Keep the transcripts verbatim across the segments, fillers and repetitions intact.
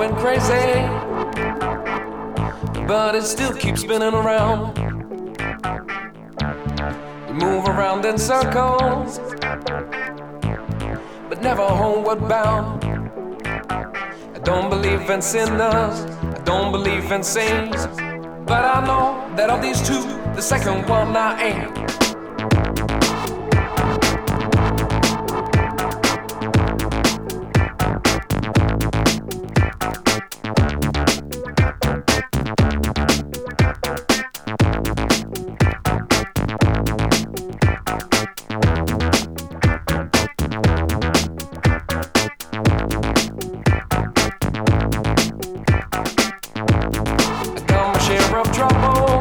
going crazy, but it still keeps spinning around. You move around in circles, but never homeward bound. I don't believe in sinners, I don't believe in saints, but I know that of these two, the second one I ain't. Of trouble,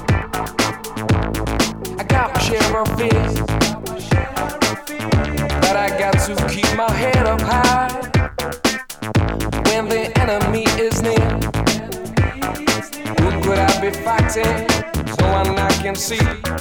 I got my share of fears, but I got to keep my head up high when the enemy is near. Who could I be fighting so I can see?